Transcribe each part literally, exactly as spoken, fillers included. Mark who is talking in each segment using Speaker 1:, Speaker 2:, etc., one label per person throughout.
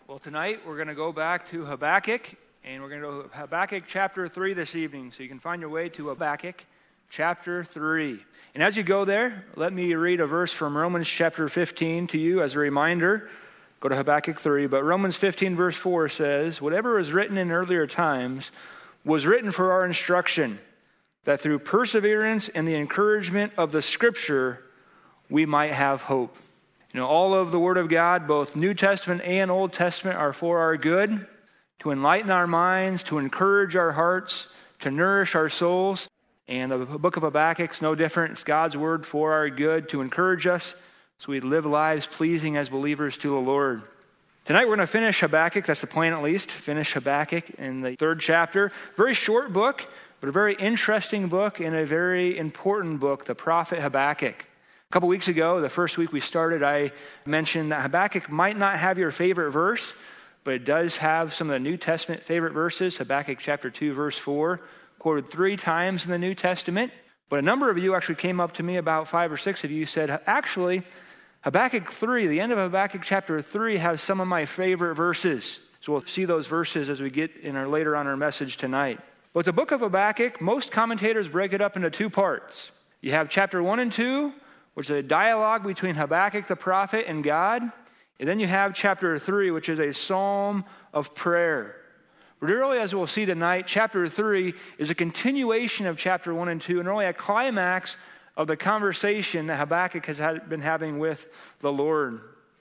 Speaker 1: Well, tonight we're going to go back to Habakkuk, and we're going to go to Habakkuk chapter three this evening. So you can find your way to Habakkuk chapter three. And as you go there, let me read a verse from Romans chapter fifteen to you as a reminder. Go to Habakkuk three. But Romans fifteen verse four says, "Whatever was written in earlier times was written for our instruction, that through perseverance and the encouragement of the Scripture we might have hope." You know, all of the Word of God, both New Testament and Old Testament, are for our good, to enlighten our minds, to encourage our hearts, to nourish our souls. And the book of Habakkuk is no different. It's God's Word for our good, to encourage us so we live lives pleasing as believers to the Lord. Tonight we're going to finish Habakkuk. That's the plan, at least. Finish Habakkuk in the third chapter. Very short book, but a very interesting book and a very important book, the prophet Habakkuk. A couple weeks ago, the first week we started, I mentioned that Habakkuk might not have your favorite verse, but it does have some of the New Testament favorite verses. Habakkuk chapter two, verse four, quoted three times in the New Testament. But a number of you actually came up to me, about five or six of you, said, actually, Habakkuk three, the end of Habakkuk chapter three, has some of my favorite verses. So we'll see those verses as we get in our later on our message tonight. But the book of Habakkuk, most commentators break it up into two parts. You have chapter one and two, which is a dialogue between Habakkuk the prophet and God. And then you have chapter three, which is a psalm of prayer. But really, as we'll see tonight, chapter three is a continuation of chapter one and two, and really a climax of the conversation that Habakkuk has had, been having with the Lord.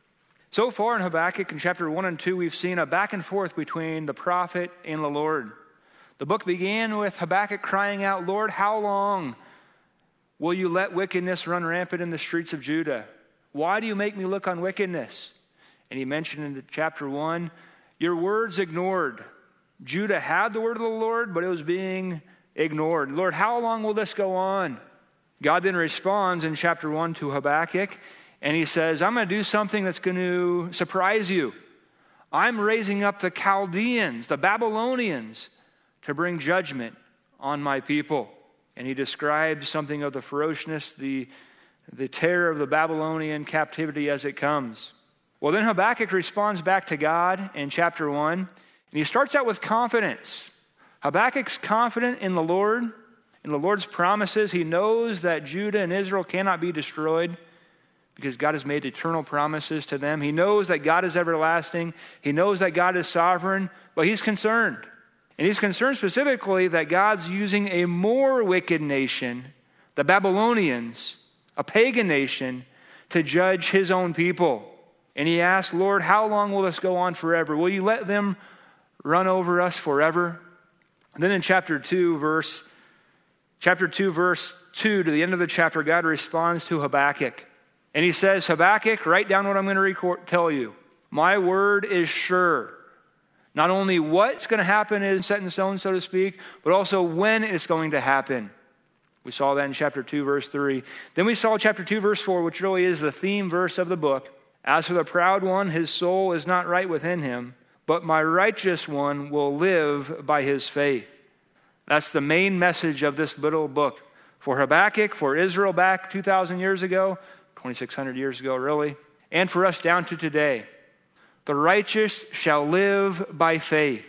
Speaker 1: So far in Habakkuk, in chapter one and two, we've seen a back and forth between the prophet and the Lord. The book began with Habakkuk crying out, "Lord, how long will you let wickedness run rampant in the streets of Judah? Why do you make me look on wickedness?" And he mentioned in chapter one, your words ignored. Judah had the word of the Lord, but it was being ignored. Lord, how long will this go on? God then responds in chapter one to Habakkuk, and he says, I'm going to do something that's going to surprise you. I'm raising up the Chaldeans, the Babylonians, to bring judgment on my people. And he describes something of the ferociousness, the, the terror of the Babylonian captivity as it comes. Well, then Habakkuk responds back to God in chapter one. And he starts out with confidence. Habakkuk's confident in the Lord, in the Lord's promises. He knows that Judah and Israel cannot be destroyed because God has made eternal promises to them. He knows that God is everlasting. He knows that God is sovereign, but he's concerned. And he's concerned specifically that God's using a more wicked nation, the Babylonians, a pagan nation, to judge his own people. And he asks, Lord, how long will this go on forever? Will you let them run over us forever? And then in chapter two, verse, chapter two, verse two, to the end of the chapter, God responds to Habakkuk. And he says, Habakkuk, write down what I'm going to record, tell you. My word is sure. Not only what's going to happen is set in stone, so to speak, but also when it's going to happen. We saw that in chapter two, verse three. Then we saw chapter two, verse four, which really is the theme verse of the book. As for the proud one, his soul is not right within him, but my righteous one will live by his faith. That's the main message of this little book. For Habakkuk, for Israel back two thousand years ago, twenty-six hundred years ago really, and for us down to today. The righteous shall live by faith.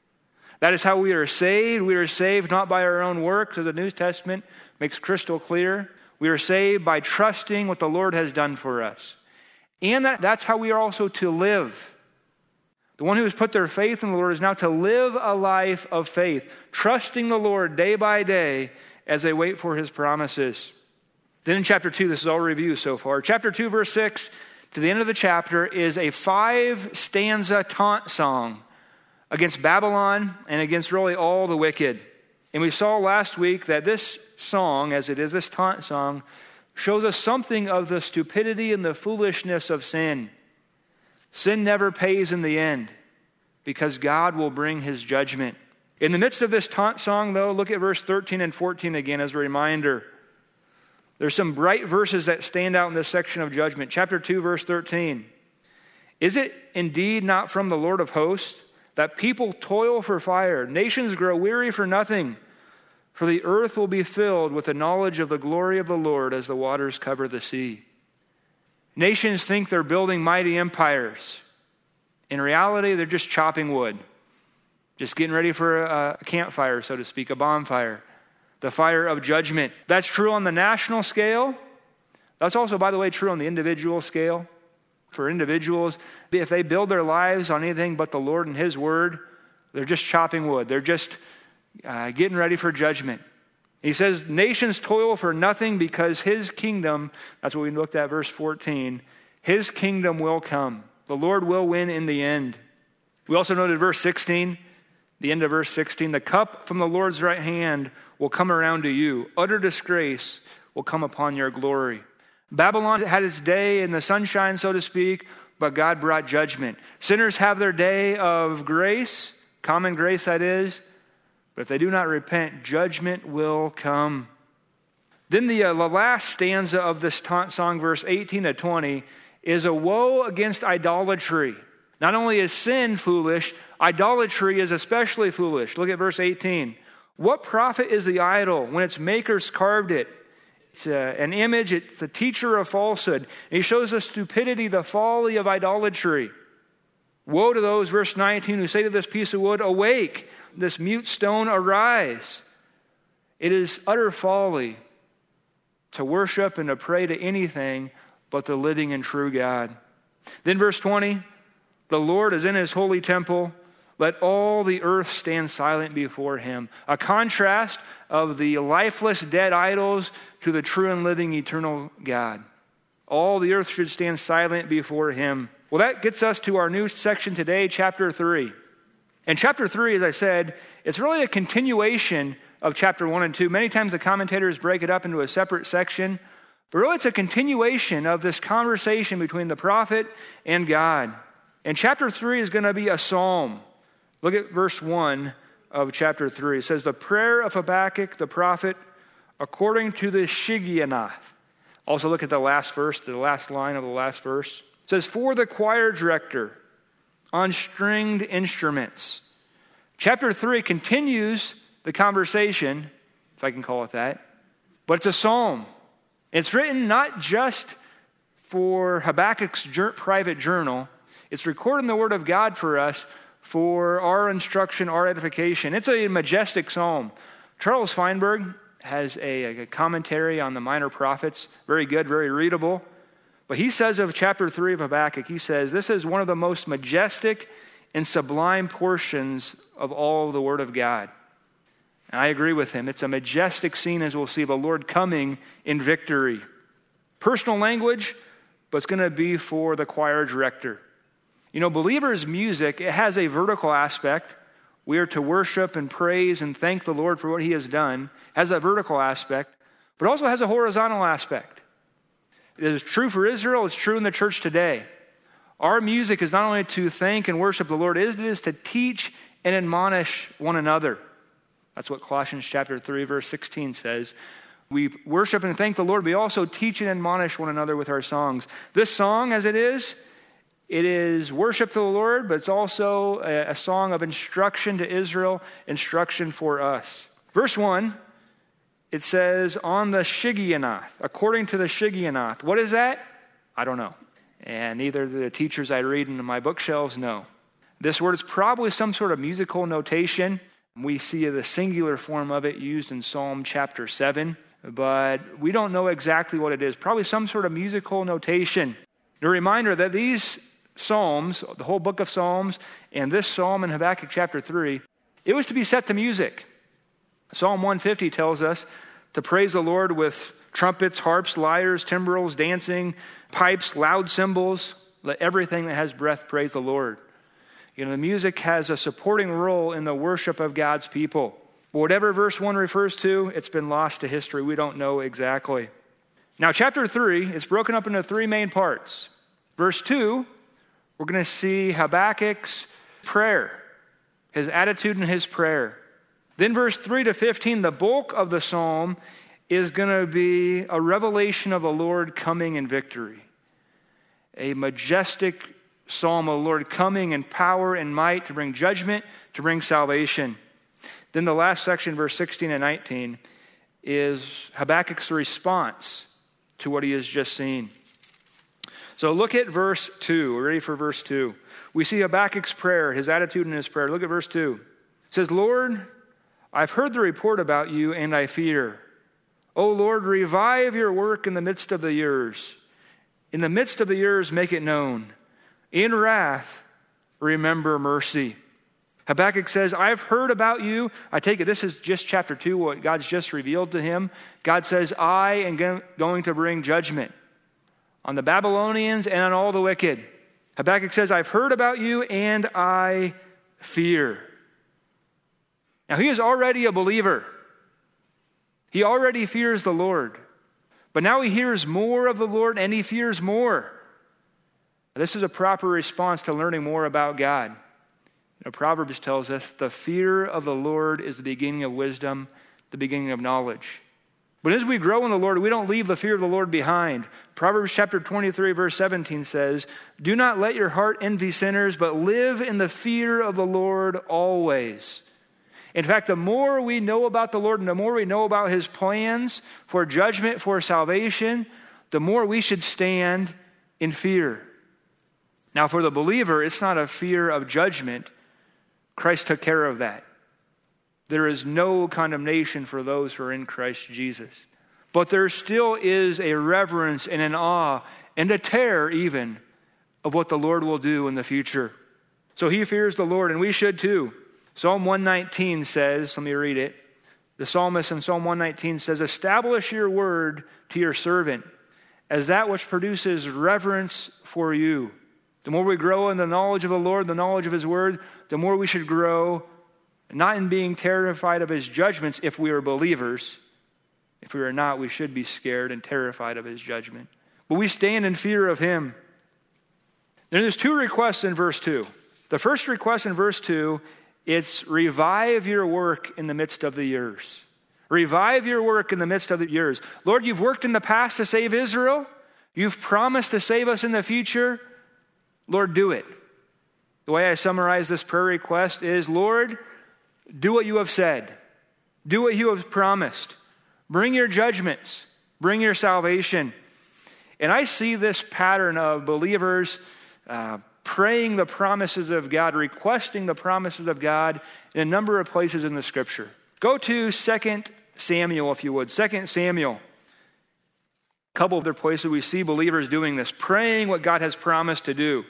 Speaker 1: That is how we are saved. We are saved not by our own works, as the New Testament makes crystal clear. We are saved by trusting what the Lord has done for us. And that, that's how we are also to live. The one who has put their faith in the Lord is now to live a life of faith, trusting the Lord day by day as they wait for his promises. Then in chapter two, this is all review so far. Chapter two, verse six, to the end of the chapter, is a five-stanza taunt song against Babylon and against really all the wicked. And we saw last week that this song, as it is this taunt song, shows us something of the stupidity and the foolishness of sin. Sin never pays in the end because God will bring his judgment. In the midst of this taunt song, though, look at verse thirteen and fourteen again as a reminder. There's some bright verses that stand out in this section of judgment. Chapter two, verse thirteen. Is it indeed not from the Lord of hosts that people toil for fire, nations grow weary for nothing? For the earth will be filled with the knowledge of the glory of the Lord as the waters cover the sea. Nations think they're building mighty empires. In reality, they're just chopping wood, just getting ready for a campfire, so to speak, a bonfire, the fire of judgment. That's true on the national scale. That's also, by the way, true on the individual scale. For individuals, if they build their lives on anything but the Lord and His Word, they're just chopping wood. They're just uh, getting ready for judgment. He says, nations toil for nothing because His kingdom, that's what we looked at, verse fourteen, His kingdom will come. The Lord will win in the end. We also noted verse sixteen, the end of verse sixteen, the cup from the Lord's right hand will come around to you. Utter disgrace will come upon your glory. Babylon had its day in the sunshine, so to speak, but God brought judgment. Sinners have their day of grace, common grace that is, but if they do not repent, judgment will come. Then the, uh, the last stanza of this ta- song, verse eighteen to twenty, is a woe against idolatry. Not only is sin foolish, idolatry is especially foolish. Look at verse eighteen. What profit is the idol when its makers carved it? It's a, an image, it's the teacher of falsehood. And he shows the stupidity, the folly of idolatry. Woe to those, verse nineteen, who say to this piece of wood, awake, this mute stone, arise. It is utter folly to worship and to pray to anything but the living and true God. Then verse twenty, the Lord is in His holy temple. Let all the earth stand silent before Him. A contrast of the lifeless, dead idols to the true and living, eternal God. All the earth should stand silent before Him. Well, that gets us to our new section today, chapter three. And chapter three, as I said, it's really a continuation of chapter one and two. Many times the commentators break it up into a separate section. But really it's a continuation of this conversation between the prophet and God. And chapter three is going to be a psalm. Look at verse one of chapter three. It says, the prayer of Habakkuk the prophet according to the Shigionoth. Also look at the last verse, the last line of the last verse. It says, for the choir director on stringed instruments. Chapter three continues the conversation, if I can call it that, but it's a psalm. It's written not just for Habakkuk's private journal. It's recording the Word of God for us for our instruction, our edification. It's a majestic psalm. Charles Feinberg has a, a commentary on the minor prophets. Very good, very readable. But he says of chapter three of Habakkuk, he says, this is one of the most majestic and sublime portions of all the Word of God. And I agree with him. It's a majestic scene, as we'll see, the Lord coming in victory. Personal language, but it's going to be for the choir director. You know, believers' music, it has a vertical aspect. We are to worship and praise and thank the Lord for what He has done. It has a vertical aspect, but also has a horizontal aspect. It is true for Israel. It's true in the church today. Our music is not only to thank and worship the Lord, it is to teach and admonish one another. That's what Colossians chapter three, verse sixteen says. We worship and thank the Lord. We also teach and admonish one another with our songs. This song, as it is, it is worship to the Lord, but it's also a, a song of instruction to Israel, instruction for us. Verse one, it says, on the Shigionoth, according to the Shigionoth. What is that? I don't know. And neither the teachers I read in my bookshelves know. This word is probably some sort of musical notation. We see the singular form of it used in Psalm chapter seven, but we don't know exactly what it is. Probably some sort of musical notation. A reminder that these Psalms, the whole book of Psalms, and this Psalm in Habakkuk chapter three, it was to be set to music. Psalm one fifty tells us to praise the Lord with trumpets, harps, lyres, timbrels, dancing, pipes, loud cymbals. Let everything that has breath praise the Lord. You know, the music has a supporting role in the worship of God's people. But whatever verse one refers to, it's been lost to history. We don't know exactly. Now, chapter three is broken up into three main parts. Verse two, we're going to see Habakkuk's prayer, his attitude and his prayer. Then verse three to fifteen, the bulk of the psalm is going to be a revelation of the Lord coming in victory. A majestic psalm of the Lord coming in power and might to bring judgment, to bring salvation. Then the last section, verse sixteen and nineteen, is Habakkuk's response to what he has just seen. So look at verse two. We're ready for verse two. We see Habakkuk's prayer, his attitude in his prayer. Look at verse two. It says, Lord, I've heard the report about you, and I fear. O Lord, revive your work in the midst of the years. In the midst of the years, make it known. In wrath, remember mercy. Habakkuk says, I've heard about you. I take it this is just chapter two, what God's just revealed to him. God says, I am going to bring judgment on the Babylonians and on all the wicked. Habakkuk says, I've heard about you and I fear. Now, he is already a believer. He already fears the Lord. But now he hears more of the Lord and he fears more. This is a proper response to learning more about God. You know, Proverbs tells us the fear of the Lord is the beginning of wisdom, the beginning of knowledge. But as we grow in the Lord, we don't leave the fear of the Lord behind. Proverbs chapter twenty-three, verse seventeen says, do not let your heart envy sinners, but live in the fear of the Lord always. In fact, the more we know about the Lord and the more we know about his plans for judgment, for salvation, the more we should stand in fear. Now, for the believer, it's not a fear of judgment. Christ took care of that. There is no condemnation for those who are in Christ Jesus. But there still is a reverence and an awe and a terror even of what the Lord will do in the future. So he fears the Lord, and we should too. Psalm one nineteen says, let me read it. The psalmist in Psalm one nineteen says, establish your word to your servant as that which produces reverence for you. The more we grow in the knowledge of the Lord, the knowledge of his word, the more we should grow, not in being terrified of his judgments if we are believers. If we are not, we should be scared and terrified of his judgment. But we stand in fear of him. Then there's two requests in verse two. The first request in verse two, it's revive your work in the midst of the years. Revive your work in the midst of the years. Lord, you've worked in the past to save Israel. You've promised to save us in the future. Lord, do it. The way I summarize this prayer request is, Lord, do what you have said. Do what you have promised. Bring your judgments. Bring your salvation. And I see this pattern of believers uh, praying the promises of God, requesting the promises of God in a number of places in the Scripture. Go to Second Samuel, if you would. Second Samuel. A couple of other places we see believers doing this, praying what God has promised to do.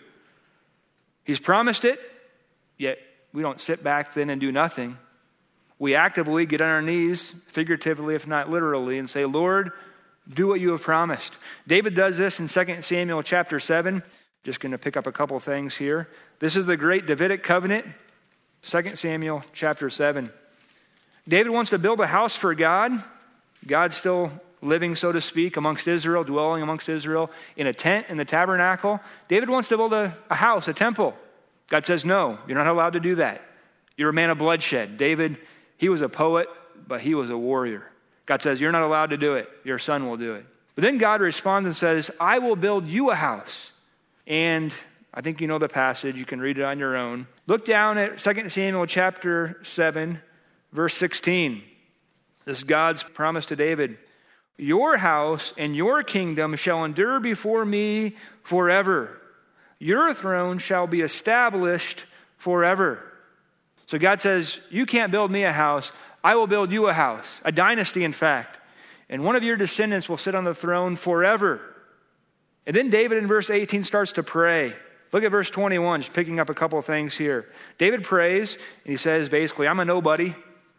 Speaker 1: He's promised it, yet we don't sit back then and do nothing. We actively get on our knees, figuratively if not literally, and say, Lord, do what you have promised. David does this in Second Samuel chapter seven. Just going to pick up a couple things here. This is the great Davidic covenant, Second Samuel chapter seven. David wants to build a house for God. God's still living, so to speak, amongst Israel, dwelling amongst Israel in a tent in the tabernacle. David wants to build a, a house, a temple. God says, no, you're not allowed to do that. You're a man of bloodshed. David, he was a poet, but he was a warrior. God says, you're not allowed to do it. Your son will do it. But then God responds and says, I will build you a house. And I think you know the passage. You can read it on your own. Look down at Second Samuel chapter seven, verse sixteen. This is God's promise to David. Your house and your kingdom shall endure before me forever. Your throne shall be established forever. So God says, you can't build me a house. I will build you a house, a dynasty in fact. And one of your descendants will sit on the throne forever. And then David in verse eighteen starts to pray. Look at verse twenty-one, just picking up a couple of things here. David prays, and he says basically, I'm a nobody.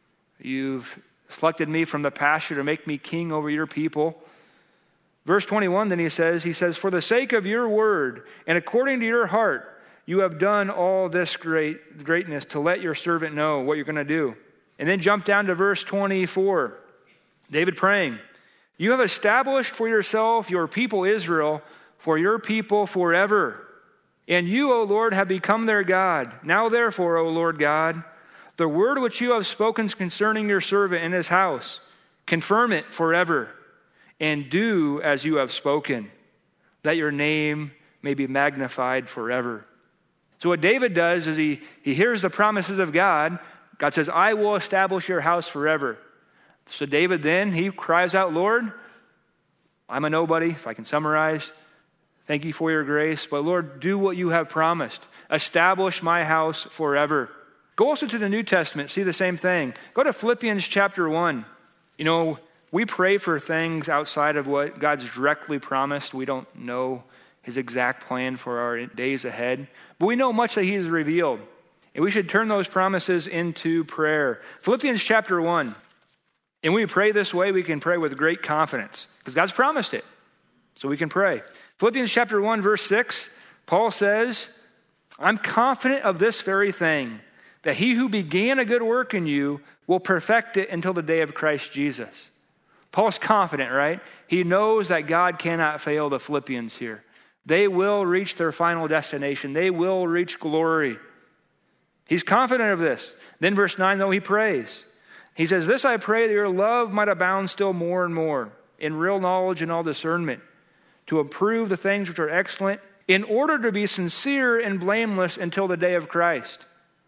Speaker 1: You've selected me from the pasture to make me king over your people. Verse twenty-one, then he says, he says, for the sake of your word and according to your heart, you have done all this great greatness to let your servant know what you're going to do. And then jump down to verse twenty-four. David praying, you have established for yourself your people Israel, for your people forever. And you, O Lord, have become their God. Now therefore, O Lord God, the word which you have spoken concerning your servant and his house, confirm it forever, and do as you have spoken, that your name may be magnified forever. So what David does is he, he hears the promises of God. God says, I will establish your house forever. So David then, he cries out, Lord, I'm a nobody, if I can summarize. Thank you for your grace. But Lord, do what you have promised. Establish my house forever. Go also to the New Testament, see the same thing. Go to Philippians chapter one. You know, we pray for things outside of what God's directly promised. We don't know his exact plan for our days ahead, but we know much that he has revealed. And we should turn those promises into prayer. Philippians chapter one. And when we pray this way, we can pray with great confidence because God's promised it. So we can pray. Philippians chapter one, verse six, Paul says, I'm confident of this very thing, that he who began a good work in you will perfect it until the day of Christ Jesus. Paul's confident, right? He knows that God cannot fail the Philippians here. They will reach their final destination. They will reach glory. He's confident of this. Then verse nine, though, he prays. He says, this I pray that your love might abound still more and more in real knowledge and all discernment, to approve the things which are excellent, in order to be sincere and blameless until the day of Christ.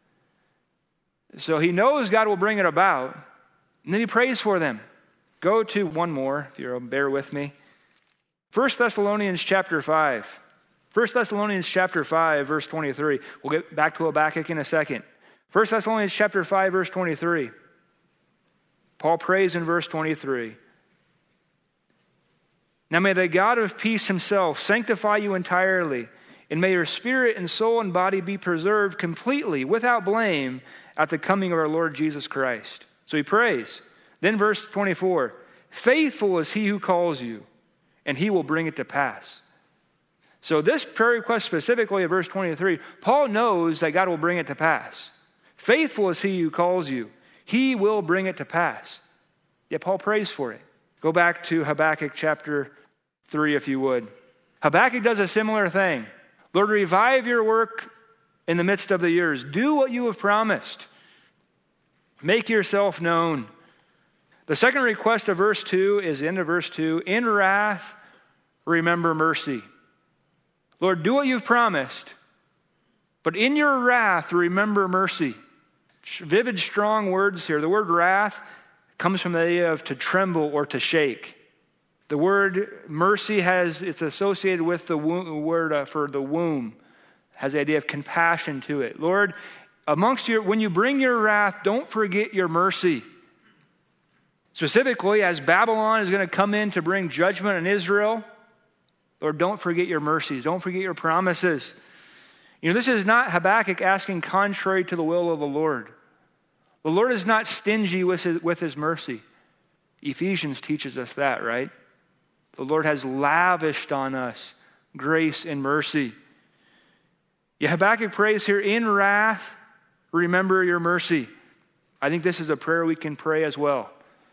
Speaker 1: So he knows God will bring it about, and then he prays for them. Go to one more, if you'll bear with me. First Thessalonians chapter five. First Thessalonians chapter five, verse twenty-three. We'll get back to Habakkuk in a second. First Thessalonians chapter five, verse twenty-three. Paul prays in verse twenty-three. Now may the God of peace himself sanctify you entirely, and may your spirit and soul and body be preserved completely, without blame, at the coming of our Lord Jesus Christ. So he prays. Then verse twenty-four, faithful is he who calls you, and he will bring it to pass. So this prayer request specifically of verse twenty-three, Paul knows that God will bring it to pass. Faithful is he who calls you. He will bring it to pass. Yet Paul prays for it. Go back to Habakkuk chapter three, if you would. Habakkuk does a similar thing. Lord, revive your work in the midst of the years. Do what you have promised. Make yourself known. The second request of verse two is the end of verse two. In wrath, remember mercy. Lord, do what you've promised, but in your wrath, remember mercy. Vivid, strong words here. The word wrath comes from the idea of to tremble or to shake. The word mercy has, it's associated with the womb, word uh, for the womb, has the idea of compassion to it. Lord, amongst your, when you bring your wrath, don't forget your mercy. Specifically, as Babylon is going to come in to bring judgment on Israel, Lord, don't forget your mercies. Don't forget your promises. You know, this is not Habakkuk asking contrary to the will of the Lord. The Lord is not stingy with his, with his mercy. Ephesians teaches us that, right? The Lord has lavished on us grace and mercy. Yeah, Habakkuk prays here, in wrath, remember your mercy. I think this is a prayer we can pray as well.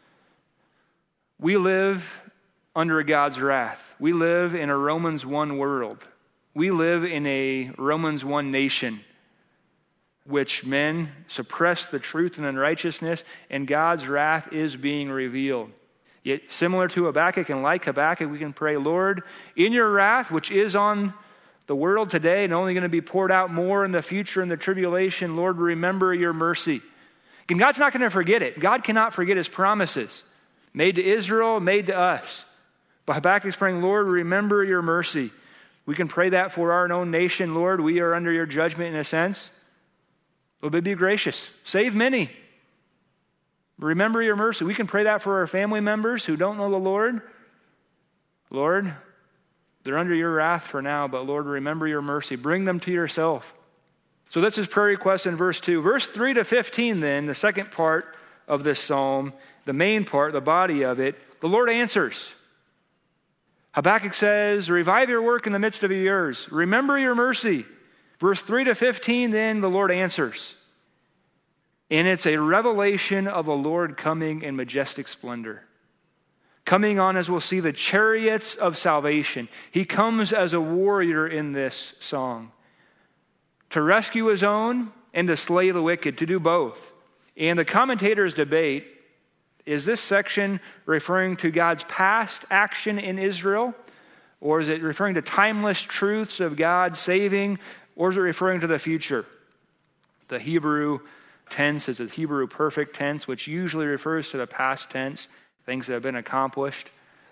Speaker 1: We live under God's wrath. We live in a Romans one world. We live in a Romans one nation, which men suppress the truth and unrighteousness, and God's wrath is being revealed. Yet similar to Habakkuk and like Habakkuk, we can pray, Lord, in your wrath, which is on the world today and only going to be poured out more in the future in the tribulation, Lord, remember your mercy. And God's not going to forget it. God cannot forget his promises made to Israel, made to us. But Habakkuk's praying, Lord, remember your mercy. We can pray that for our own nation. Lord, we are under your judgment in a sense. But be gracious. Save many. Remember your mercy. We can pray that for our family members who don't know the Lord. Lord, they're under your wrath for now, but Lord, remember your mercy. Bring them to yourself. So that's his prayer request in verse two. Verse three to fifteen then, the second part of this psalm, the main part, the body of it, the Lord answers. Habakkuk says, revive your work in the midst of your years. Remember your mercy. Verse three to fifteen, then the Lord answers. And it's a revelation of a Lord coming in majestic splendor. Coming on, as we'll see, the chariots of salvation. He comes as a warrior in this song. To rescue his own and to slay the wicked, to do both. And the commentators debate, is this section referring to God's past action in Israel? Or is it referring to timeless truths of God saving? Or is it referring to the future? The Hebrew tense is a Hebrew perfect tense, which usually refers to the past tense, things that have been accomplished.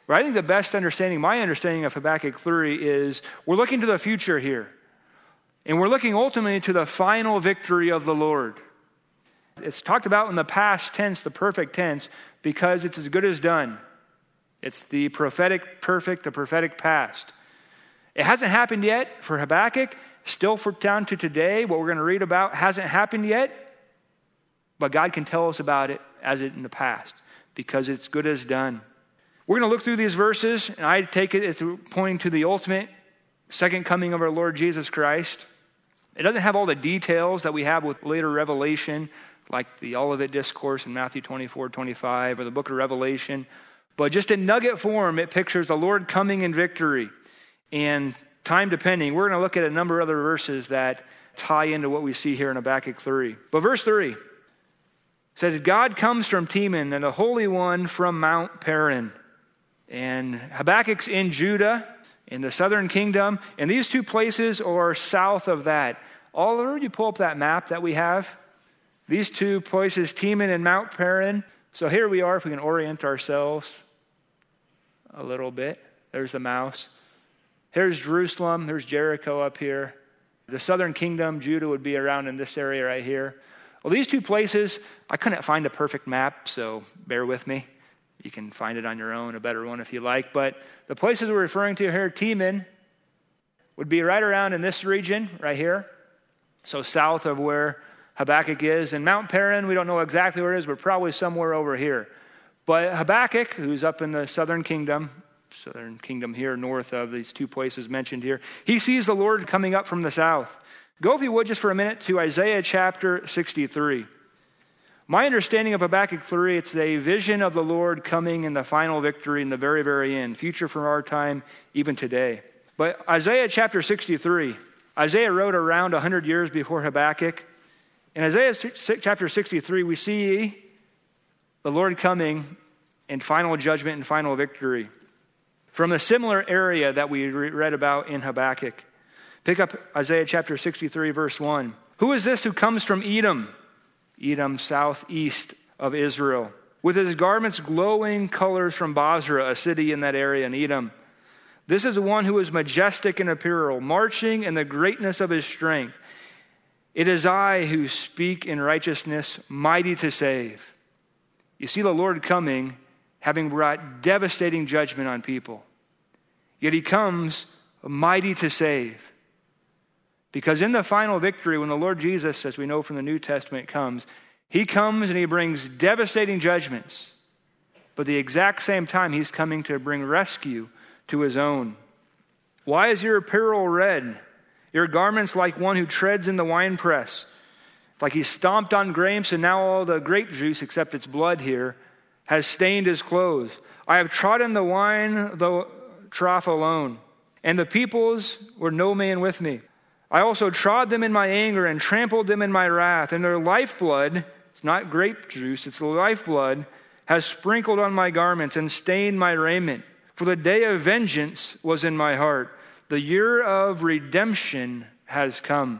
Speaker 1: But I think the best understanding, my understanding of Habakkuk three is we're looking to the future here. And we're looking ultimately to the final victory of the Lord. It's talked about in the past tense, the perfect tense, because it's as good as done. It's the prophetic perfect, the prophetic past. It hasn't happened yet for Habakkuk. Still for down to today, what we're going to read about hasn't happened yet. But God can tell us about it as it in the past because it's good as done. We're going to look through these verses, and I take it as pointing to the ultimate second coming of our Lord Jesus Christ. It doesn't have all the details that we have with later Revelation, like the Olivet Discourse in Matthew twenty-four, twenty-five, or the book of Revelation. But just in nugget form, it pictures the Lord coming in victory. And time depending, we're going to look at a number of other verses that tie into what we see here in Habakkuk three. But verse three says, God comes from Teman and the Holy One from Mount Paran. And Habakkuk's in Judah, in the southern kingdom, and these two places are south of that. Oliver, you pull up that map that we have. These two places, Teman and Mount Paran. So here we are, if we can orient ourselves a little bit. There's the mouse. Here's Jerusalem. There's Jericho up here. The southern kingdom, Judah, would be around in this area right here. Well, these two places, I couldn't find a perfect map, so bear with me. You can find it on your own, a better one if you like. But the places we're referring to here, Teman, would be right around in this region right here. So south of where Habakkuk is. And Mount Paran, we don't know exactly where it is, but probably somewhere over here. But Habakkuk, who's up in the southern kingdom, southern kingdom here, north of these two places mentioned here, he sees the Lord coming up from the south. Go, if you would, just for a minute to Isaiah chapter sixty-three. My understanding of Habakkuk three, it's a vision of the Lord coming in the final victory in the very, very end, future from our time, even today. But Isaiah chapter sixty-three, Isaiah wrote around one hundred years before Habakkuk. In Isaiah chapter sixty-three, we see the Lord coming in final judgment and final victory from a similar area that we read about in Habakkuk. Pick up Isaiah chapter sixty-three, verse one. Who is this who comes from Edom? Edom, southeast of Israel, with his garments glowing colors from Basra, a city in that area in Edom. This is the one who is majestic in apparel, marching in the greatness of his strength. It is I who speak in righteousness, mighty to save. You see the Lord coming, having brought devastating judgment on people. Yet he comes mighty to save. Because in the final victory, when the Lord Jesus, as we know from the New Testament, comes, he comes and he brings devastating judgments. But at the exact same time, he's coming to bring rescue to his own. Why is your apparel red? Your garments like one who treads in the winepress. It's like he stomped on grapes, and now all the grape juice, except its blood here, has stained his clothes. I have trodden the wine, the trough alone, and the peoples were no man with me. I also trod them in my anger and trampled them in my wrath, and their lifeblood, it's not grape juice, it's the lifeblood, has sprinkled on my garments and stained my raiment. For the day of vengeance was in my heart. The year of redemption has come.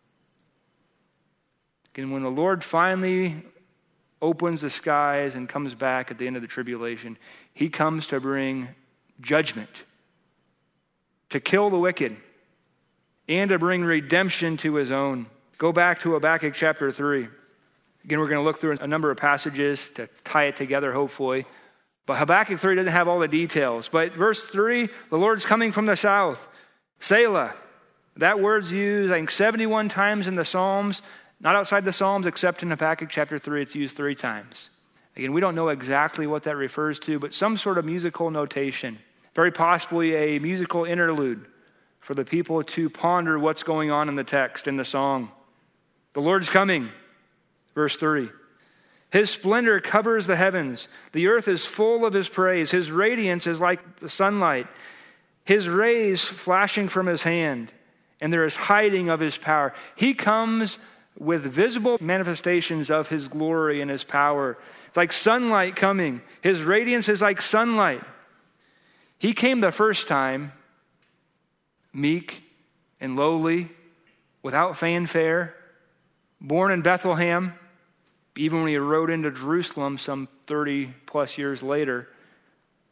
Speaker 1: And when the Lord finally opens the skies and comes back at the end of the tribulation, he comes to bring judgment, to kill the wicked, and to bring redemption to his own. Go back to Habakkuk chapter three. Again, we're going to look through a number of passages to tie it together, hopefully. But Habakkuk three doesn't have all the details. But verse three, the Lord's coming from the south. Selah. That word's used, I think, seventy-one times in the Psalms. Not outside the Psalms, except in Habakkuk chapter three, it's used three times. Again, we don't know exactly what that refers to, but some sort of musical notation. Very possibly a musical interlude for the people to ponder what's going on in the text, in the song. The Lord's coming, verse three. His splendor covers the heavens. The earth is full of his praise. His radiance is like the sunlight. His rays flashing from his hand, and there is hiding of his power. He comes with visible manifestations of his glory and his power. It's like sunlight coming. His radiance is like sunlight. He came the first time, meek and lowly, without fanfare, born in Bethlehem. Even when he rode into Jerusalem some thirty plus years later,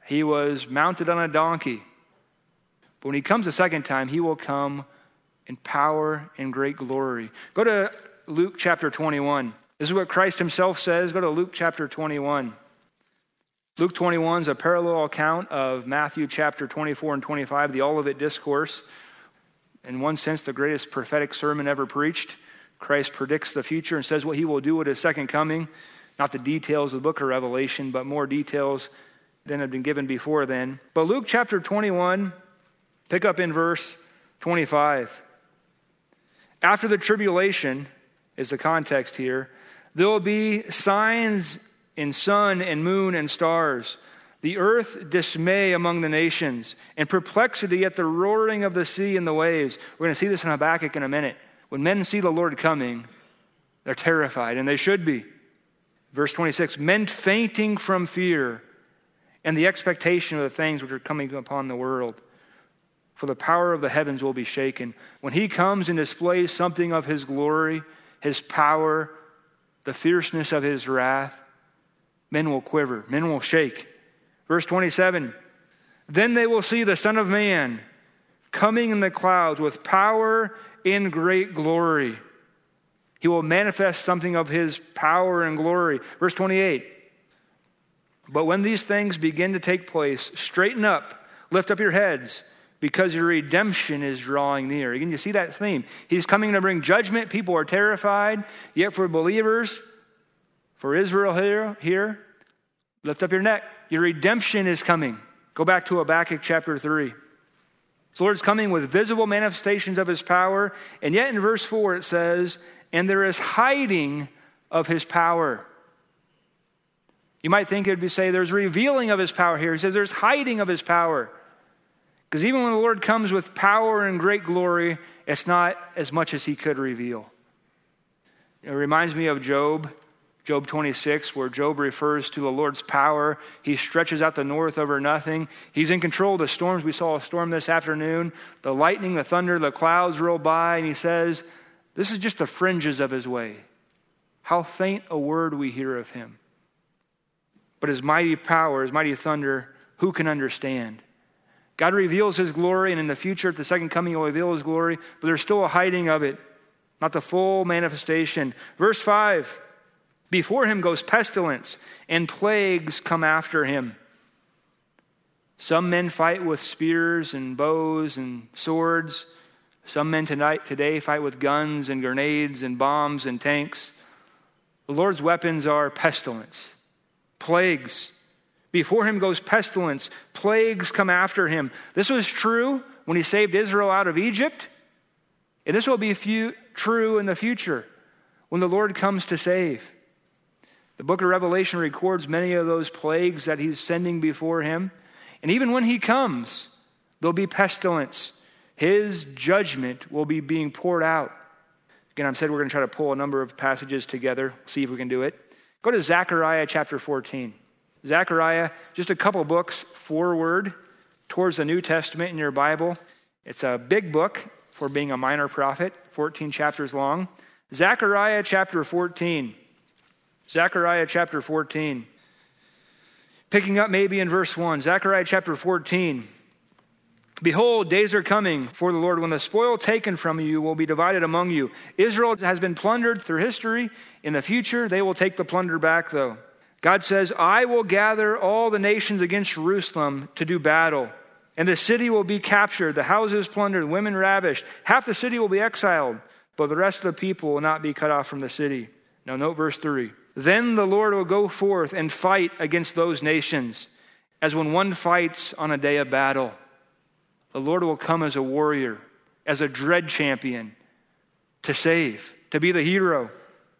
Speaker 1: he was mounted on a donkey. But when he comes a second time, he will come in power and great glory. Go to Luke chapter twenty-one. This is what Christ himself says. Go to Luke chapter twenty-one. Luke twenty-one is a parallel account of Matthew chapter twenty-four and twenty-five, the Olivet Discourse. In one sense, the greatest prophetic sermon ever preached. Christ predicts the future and says what he will do at his second coming. Not the details of the book of Revelation, but more details than had been given before then. But Luke chapter twenty-one, pick up in verse twenty-five. After the tribulation is the context here. There will be signs in sun and moon and stars, the earth dismay among the nations, and perplexity at the roaring of the sea and the waves. We're going to see this in Habakkuk in a minute. When men see the Lord coming, they're terrified, and they should be. Verse twenty-six, men fainting from fear and the expectation of the things which are coming upon the world. For the power of the heavens will be shaken. When he comes and displays something of his glory, his power, the fierceness of his wrath, men will quiver, men will shake. Verse twenty-seven, then they will see the Son of Man coming in the clouds with power in great glory. He will manifest something of his power and glory. Verse twenty-eight, but when these things begin to take place, straighten up, lift up your heads, because your redemption is drawing near. Again, you see that theme. He's coming to bring judgment. People are terrified. Yet for believers, for Israel here, here, lift up your neck. Your redemption is coming. Go back to Habakkuk chapter three. The Lord's coming with visible manifestations of his power. And yet in verse four it says, and there is hiding of his power. You might think it would be say there's revealing of his power here. He says there's hiding of his power. Because even when the Lord comes with power and great glory, it's not as much as he could reveal. It reminds me of Job, Job twenty-six, where Job refers to the Lord's power. He stretches out the north over nothing. He's in control of the storms. We saw a storm this afternoon. The lightning, the thunder, the clouds roll by, and he says, this is just the fringes of his way. How faint a word we hear of him. But his mighty power, his mighty thunder, who can understand? God reveals his glory, and in the future, at the second coming, he'll reveal his glory, but there's still a hiding of it, not the full manifestation. Verse five, before him goes pestilence, and plagues come after him. Some men fight with spears and bows and swords. Some men tonight, today fight with guns and grenades and bombs and tanks. The Lord's weapons are pestilence, plagues. Before him goes pestilence, plagues come after him. This was true when he saved Israel out of Egypt, and this will be few, true in the future when the Lord comes to save. The book of Revelation records many of those plagues that he's sending before him, and even when he comes, there'll be pestilence. His judgment will be being poured out. Again, I've said we're going to try to pull a number of passages together, see if we can do it. Go to Zechariah chapter fourteen. Zechariah, just a couple books forward towards the New Testament in your Bible. It's a big book for being a minor prophet, fourteen chapters long. Zechariah chapter fourteen. Zechariah chapter fourteen. Picking up maybe in verse one. Zechariah chapter fourteen. Behold, days are coming for the Lord when the spoil taken from you will be divided among you. Israel has been plundered through history. In the future, they will take the plunder back, though. God says, I will gather all the nations against Jerusalem to do battle. And the city will be captured, the houses plundered, women ravished. Half the city will be exiled, but the rest of the people will not be cut off from the city. Now note verse three. Then the Lord will go forth and fight against those nations, as when one fights on a day of battle. The Lord will come as a warrior, as a dread champion, to save, to be the hero.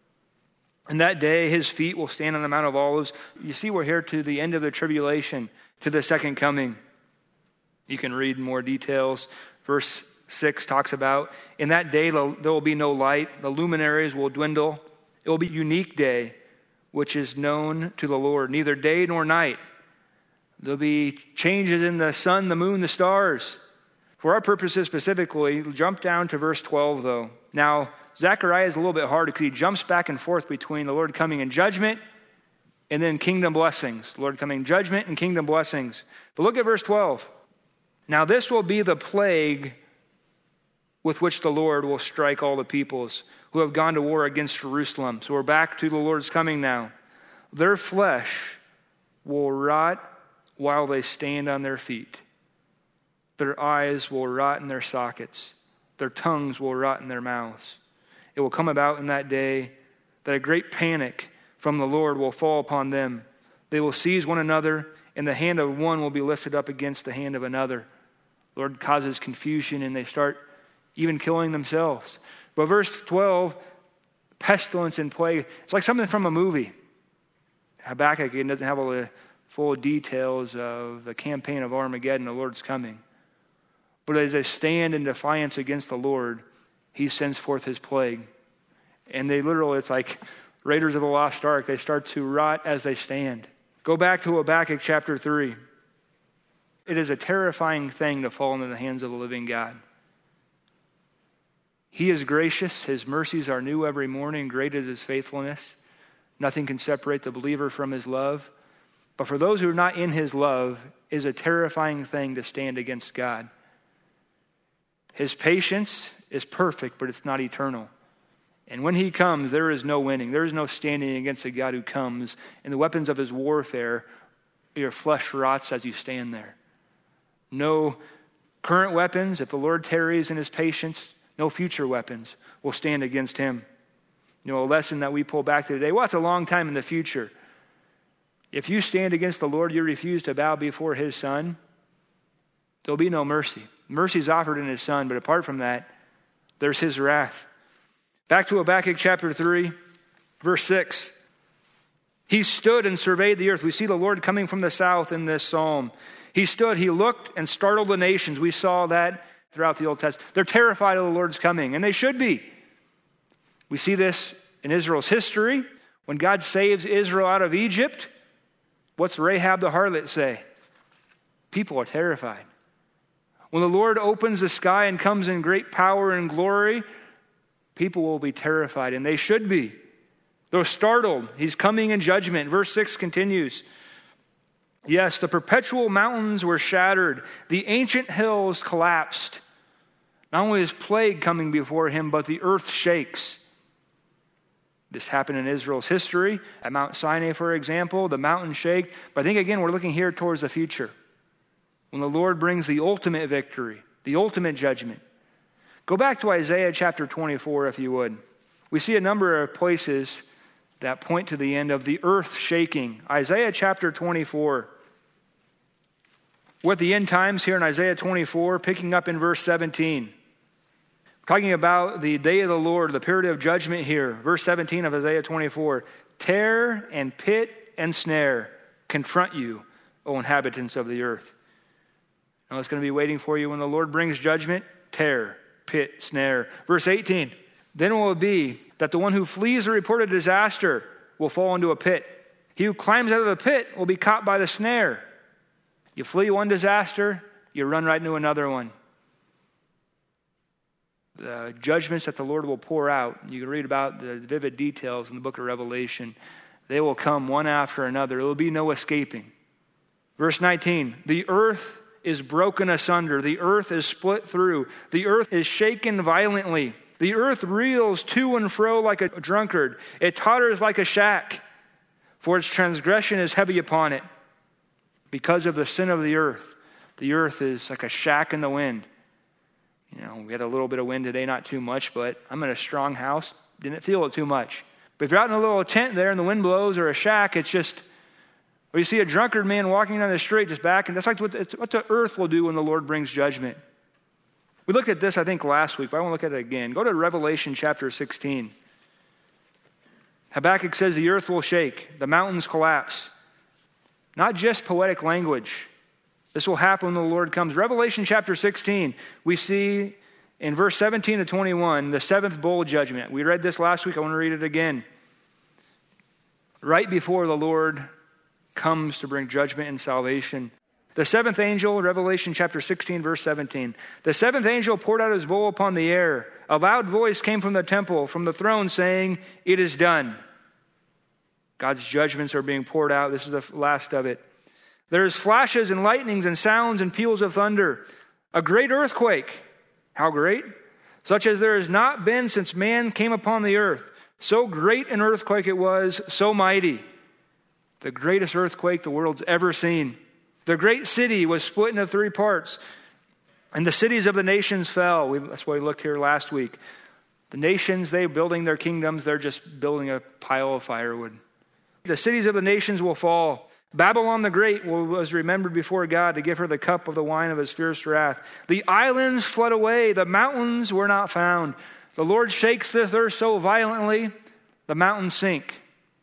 Speaker 1: And that day, his feet will stand on the Mount of Olives. You see, we're here to the end of the tribulation, to the second coming. You can read more details. Verse six talks about, in that day there will be no light. The luminaries will dwindle. It will be a unique day, which is known to the Lord, neither day nor night. There'll be changes in the sun, the moon, the stars. For our purposes specifically, jump down to verse twelve, though. Now, Zechariah is a little bit hard because he jumps back and forth between the Lord coming in judgment and then kingdom blessings. Lord coming, judgment and kingdom blessings. But look at verse twelve. Now this will be the plague with which the Lord will strike all the peoples who have gone to war against Jerusalem. So we're back to the Lord's coming now. Their flesh will rot while they stand on their feet. Their eyes will rot in their sockets. Their tongues will rot in their mouths. It will come about in that day that a great panic from the Lord will fall upon them. They will seize one another, and the hand of one will be lifted up against the hand of another. The Lord causes confusion, and they start even killing themselves. But verse twelve, pestilence and plague, it's like something from a movie. Habakkuk doesn't have all the full details of the campaign of Armageddon, the Lord's coming. But as they stand in defiance against the Lord, he sends forth his plague. And they literally, it's like Raiders of the Lost Ark. They start to rot as they stand. Go back to Habakkuk chapter three. It is a terrifying thing to fall into the hands of the living God. He is gracious. His mercies are new every morning. Great is his faithfulness. Nothing can separate the believer from his love. But for those who are not in his love, it is a terrifying thing to stand against God. His patience is perfect, but it's not eternal. And when he comes, there is no winning. There is no standing against a God who comes. And the weapons of his warfare, your flesh rots as you stand there. No current weapons, if the Lord tarries in his patience, no future weapons will stand against him. You know, a lesson that we pull back to today, well, it's a long time in the future. If you stand against the Lord, you refuse to bow before his Son, there'll be no mercy. Mercy is offered in his Son, but apart from that, there's his wrath. Back to Habakkuk chapter three, verse six. He stood and surveyed the earth. We see the Lord coming from the south in this psalm. He stood, he looked and startled the nations. We saw that throughout the Old Testament. They're terrified of the Lord's coming, and they should be. We see this in Israel's history. When God saves Israel out of Egypt, what's Rahab the harlot say? People are terrified. When the Lord opens the sky and comes in great power and glory, people will be terrified, and they should be. They're startled. He's coming in judgment. Verse six continues. Yes, the perpetual mountains were shattered. The ancient hills collapsed. Not only is plague coming before him, but the earth shakes. This happened in Israel's history. At Mount Sinai, for example, the mountain shaked. But I think, again, we're looking here towards the future. When the Lord brings the ultimate victory, the ultimate judgment. Go back to Isaiah chapter twenty-four, if you would. We see a number of places that point to the end of the earth shaking. Isaiah chapter twenty-four. We're at the end times here in Isaiah twenty-four, picking up in verse seventeen. Talking about the day of the Lord, the period of judgment here. Verse seventeen of Isaiah twenty-four. Terror and pit and snare confront you, O inhabitants of the earth. Now it's going to be waiting for you when the Lord brings judgment. Terror, pit, snare. Verse eighteen. Then will it be that the one who flees the report of disaster will fall into a pit. He who climbs out of the pit will be caught by the snare. You flee one disaster, you run right into another one. The judgments that the Lord will pour out, you can read about the vivid details in the book of Revelation. They will come one after another. There will be no escaping. Verse nineteen, the earth is broken asunder. The earth is split through. The earth is shaken violently. The earth reels to and fro like a drunkard. It totters like a shack, for its transgression is heavy upon it. Because of the sin of the earth, the earth is like a shack in the wind. You know, we had a little bit of wind today, not too much, but I'm in a strong house. Didn't feel it too much. But if you're out in a little tent there and the wind blows, or a shack, it's just, or you see a drunkard man walking down the street just back, and that's like what, it's what the earth will do when the Lord brings judgment. We looked at this, I think, last week, but I want to look at it again. Go to Revelation chapter sixteen. Habakkuk says the earth will shake, the mountains collapse. Not just poetic language. This will happen when the Lord comes. Revelation chapter sixteen, we see in verse seventeen to twenty-one, the seventh bowl judgment. We read this last week. I want to read it again. Right before the Lord comes to bring judgment and salvation. The seventh angel, Revelation chapter sixteen, verse seventeen. The seventh angel poured out his bowl upon the air. A loud voice came from the temple, from the throne, saying, "It is done." God's judgments are being poured out. This is the last of it. There's flashes and lightnings and sounds and peals of thunder. A great earthquake. How great? Such as there has not been since man came upon the earth. So great an earthquake it was, so mighty. The greatest earthquake the world's ever seen. The great city was split into three parts, and the cities of the nations fell. We, that's why we looked here last week. The nations, they building their kingdoms, they're just building a pile of firewood. The cities of the nations will fall. Babylon the Great was remembered before God to give her the cup of the wine of his fierce wrath. The islands fled away. The mountains were not found. The Lord shakes the earth so violently, the mountains sink.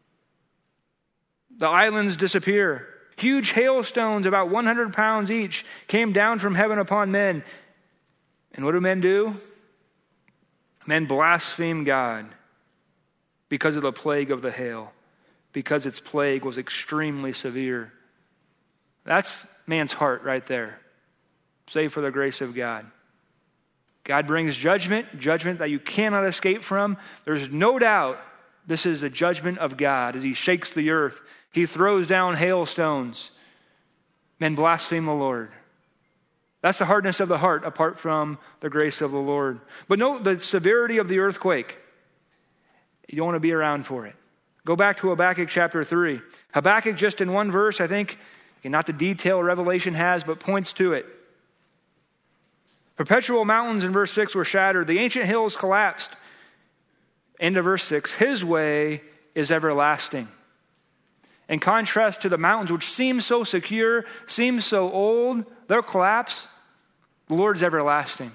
Speaker 1: The islands disappear. Huge hailstones, about one hundred pounds each, came down from heaven upon men. And what do men do? Men blaspheme God because of the plague of the hail, because its plague was extremely severe. That's man's heart right there. Save for the grace of God. God brings judgment, judgment that you cannot escape from. There's no doubt this is the judgment of God as he shakes the earth. He throws down hailstones. Men blaspheme the Lord. That's the hardness of the heart apart from the grace of the Lord. But note the severity of the earthquake. You don't want to be around for it. Go back to Habakkuk chapter three. Habakkuk, just in one verse, I think, not the detail Revelation has, but points to it. Perpetual mountains in verse six were shattered. The ancient hills collapsed. End of verse six. His way is everlasting. In contrast to the mountains, which seem so secure, seem so old, they'll collapse. The Lord's everlasting.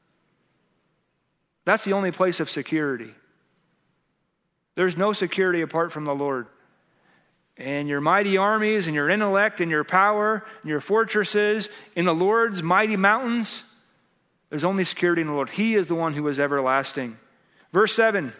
Speaker 1: That's the only place of security. There's no security apart from the Lord. And your mighty armies and your intellect and your power and your fortresses in the Lord's mighty mountains, there's only security in the Lord. He is the one who is everlasting. Verse seven,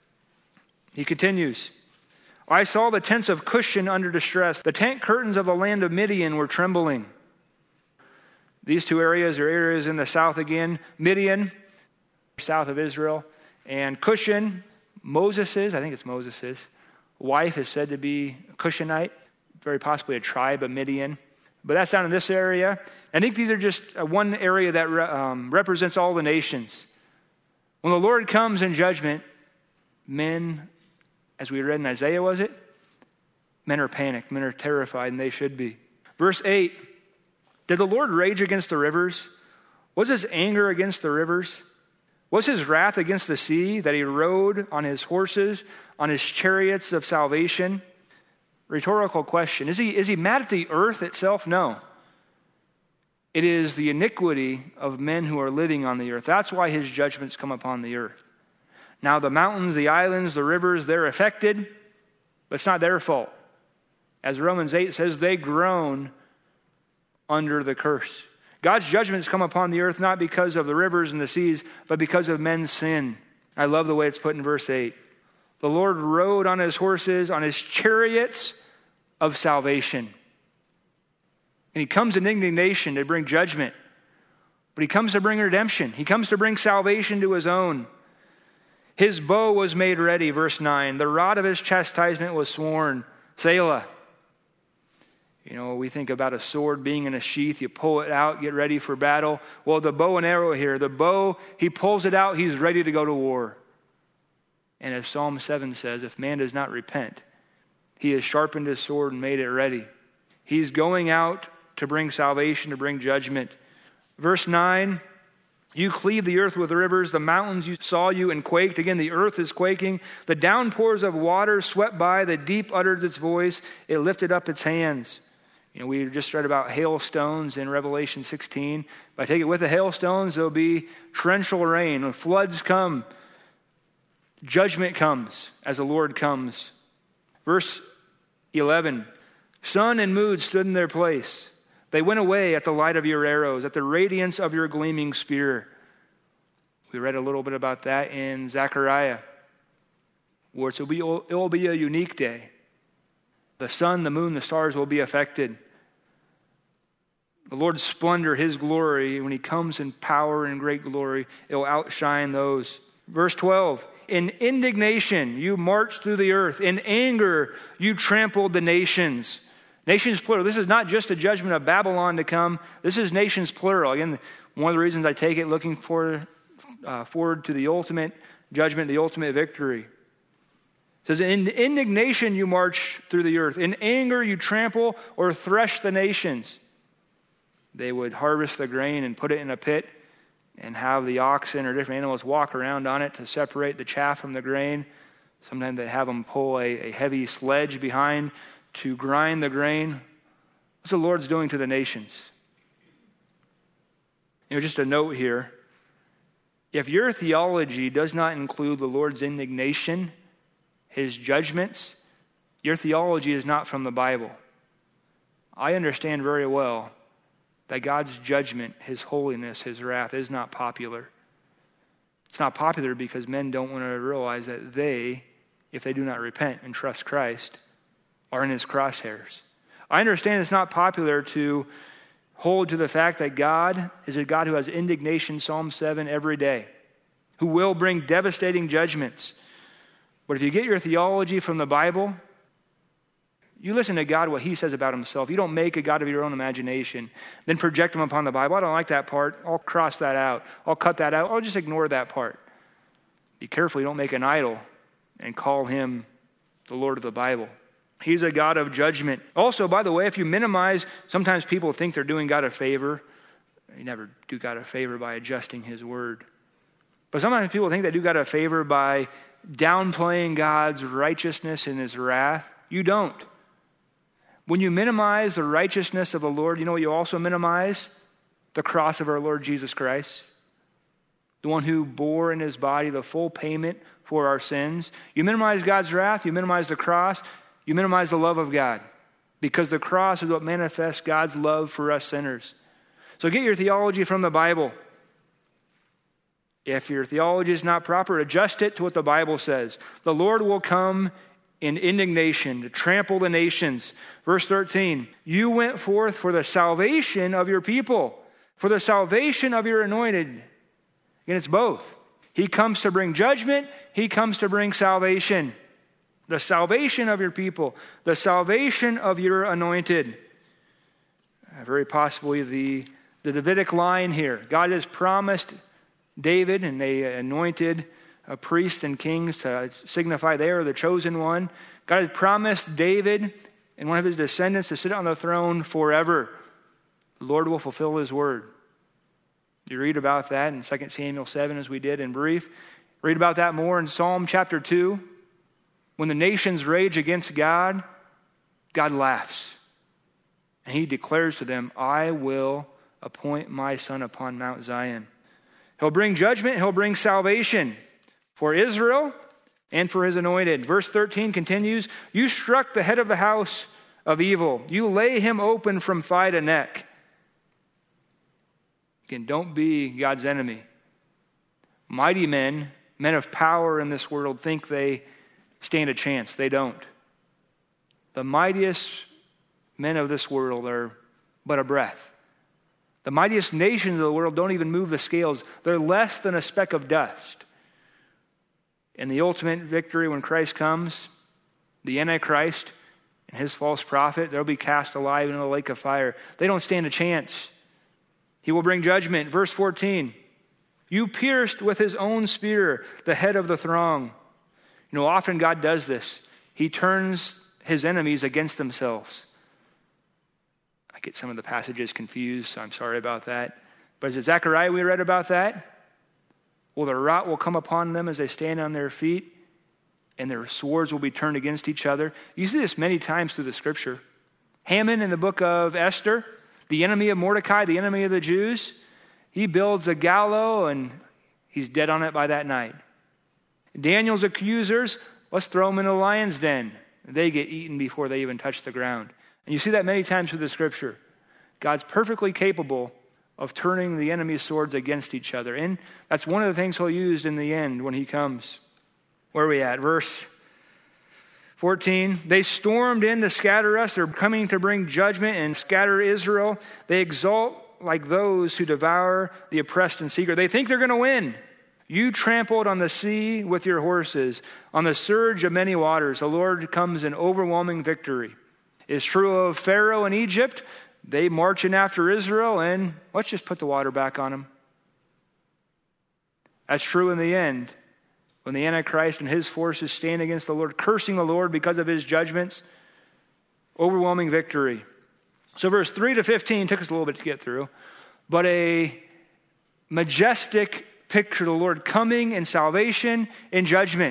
Speaker 1: he continues. I saw the tents of Cushan under distress. The tent curtains of the land of Midian were trembling. These two areas are areas in the south again. Midian, south of Israel, and Cushan, Moses' I think it's Moses' wife is said to be a Cushanite, very possibly a tribe of Midian. But that's down in this area. I think these are just one area that um, represents all the nations. When the Lord comes in judgment, men, as we read in Isaiah, was it? Men are panicked, men are terrified, and they should be. Verse eight, did the Lord rage against the rivers? Was his anger against the rivers? Was his wrath against the sea that he rode on his horses, on his chariots of salvation? Rhetorical question. Is he, is he mad at the earth itself? No. It is the iniquity of men who are living on the earth. That's why his judgments come upon the earth. Now the mountains, the islands, the rivers, they're affected, but it's not their fault. As Romans eight says, they groan under the curse. God's judgments come upon the earth not because of the rivers and the seas, but because of men's sin. I love the way it's put in verse eight. The Lord rode on his horses, on his chariots of salvation. And he comes in indignation to bring judgment. But he comes to bring redemption. He comes to bring salvation to his own. His bow was made ready, verse nine. The rod of his chastisement was sworn. Selah. You know, we think about a sword being in a sheath. You pull it out, get ready for battle. Well, the bow and arrow here, the bow, he pulls it out, he's ready to go to war. And as Psalm seven says, if man does not repent, he has sharpened his sword and made it ready. He's going out to bring salvation, to bring judgment. Verse nine, you cleave the earth with rivers, the mountains you saw you and quaked. Again, the earth is quaking. The downpours of water swept by, the deep uttered its voice, it lifted up its hands. You know, we just read about hailstones in Revelation sixteen. If I take it with the hailstones, there'll be torrential rain. When floods come, judgment comes as the Lord comes. Verse eleven, sun and moon stood in their place. They went away at the light of your arrows, at the radiance of your gleaming spear. We read a little bit about that in Zechariah, where it will be, it will be a unique day. The sun, the moon, the stars will be affected. The Lord's splendor, his glory, when he comes in power and great glory, it will outshine those. Verse twelve, in indignation you marched through the earth. In anger you trampled the nations. Nations plural. This is not just a judgment of Babylon to come. This is nations plural. Again, one of the reasons I take it looking for, uh, forward to the ultimate judgment, the ultimate victory. It says, in indignation you march through the earth. In anger you trample or thresh the nations. They would harvest the grain and put it in a pit and have the oxen or different animals walk around on it to separate the chaff from the grain. Sometimes they have them pull a, a heavy sledge behind to grind the grain. What's the Lord's doing to the nations? You know, just a note here. If your theology does not include the Lord's indignation, his judgments, your theology is not from the Bible. I understand very well that God's judgment, his holiness, his wrath is not popular. It's not popular because men don't want to realize that they, if they do not repent and trust Christ, are in his crosshairs. I understand it's not popular to hold to the fact that God is a God who has indignation, Psalm seven, every day, who will bring devastating judgments. But if you get your theology from the Bible, you listen to God, what he says about himself. You don't make a God of your own imagination, then project him upon the Bible. I don't like that part. I'll cross that out. I'll cut that out. I'll just ignore that part. Be careful you don't make an idol and call him the Lord of the Bible. He's a God of judgment. Also, by the way, if you minimize, sometimes people think they're doing God a favor. You never do God a favor by adjusting his word. But sometimes people think they do God a favor by downplaying God's righteousness and his wrath. You don't. When you minimize the righteousness of the Lord, you know what you also minimize? The cross of our Lord Jesus Christ. The one who bore in his body the full payment for our sins. You minimize God's wrath, you minimize the cross, you minimize the love of God. Because the cross is what manifests God's love for us sinners. So get your theology from the Bible. If your theology is not proper, adjust it to what the Bible says. The Lord will come in indignation to trample the nations. Verse thirteen, you went forth for the salvation of your people, for the salvation of your anointed. And it's both. He comes to bring judgment. He comes to bring salvation. The salvation of your people, the salvation of your anointed. Uh, very possibly the, the Davidic line here. God has promised David, and they anointed a priest and kings to signify they are the chosen one. God has promised David and one of his descendants to sit on the throne forever. The Lord will fulfill his word. You read about that in Second Samuel seven, as we did in brief. Read about that more in Psalm chapter two. When the nations rage against God, God laughs. And he declares to them, I will appoint my son upon Mount Zion. He'll bring judgment, he'll bring salvation for Israel and for his anointed. Verse thirteen continues, you struck the head of the house of evil. You lay him open from thigh to neck. Again, don't be God's enemy. Mighty men, men of power in this world, think they stand a chance. They don't. The mightiest men of this world are but a breath. The mightiest nations of the world don't even move the scales. They're less than a speck of dust. In the ultimate victory, when Christ comes, the Antichrist and his false prophet, they'll be cast alive into the lake of fire. They don't stand a chance. He will bring judgment. Verse fourteen, you pierced with his own spear the head of the throng. You know, often God does this. He turns his enemies against themselves. I get some of the passages confused, so I'm sorry about that. But is it Zechariah we read about that? Well, the rot will come upon them as they stand on their feet, and their swords will be turned against each other. You see this many times through the scripture. Haman in the book of Esther, the enemy of Mordecai, the enemy of the Jews, he builds a gallows and he's dead on it by that night. Daniel's accusers, let's throw them in the lion's den. They get eaten before they even touch the ground. And you see that many times through the scripture. God's perfectly capable of turning the enemy's swords against each other. And that's one of the things he'll use in the end when he comes. Where are we at? Verse fourteen. They stormed in to scatter us. They're coming to bring judgment and scatter Israel. They exult like those who devour the oppressed in secret. They think they're going to win. You trampled on the sea with your horses, on the surge of many waters. The Lord comes in overwhelming victory. It's true of Pharaoh and Egypt. They march in after Israel, and let's just put the water back on them. That's true in the end. When the Antichrist and his forces stand against the Lord, cursing the Lord because of his judgments, overwhelming victory. So verse three to fifteen took us a little bit to get through, but a majestic picture of the Lord coming in salvation and judgment.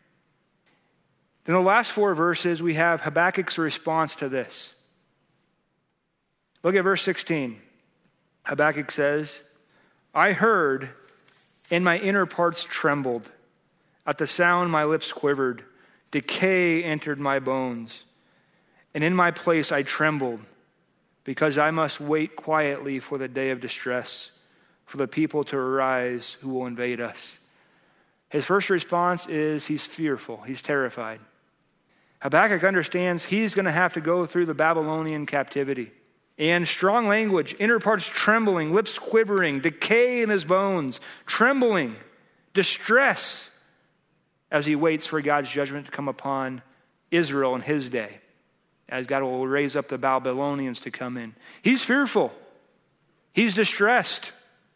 Speaker 1: In the last four verses, we have Habakkuk's response to this. Look at verse sixteen. Habakkuk says, I heard, and my inner parts trembled. At the sound, my lips quivered. Decay entered my bones. And in my place I trembled, because I must wait quietly for the day of distress, for the people to arise who will invade us. His first response is he's fearful. He's terrified. Habakkuk understands he's going to have to go through the Babylonian captivity. And strong language, inner parts trembling, lips quivering, decay in his bones, trembling, distress, as he waits for God's judgment to come upon Israel in his day, as God will raise up the Babylonians to come in. He's fearful. He's distressed.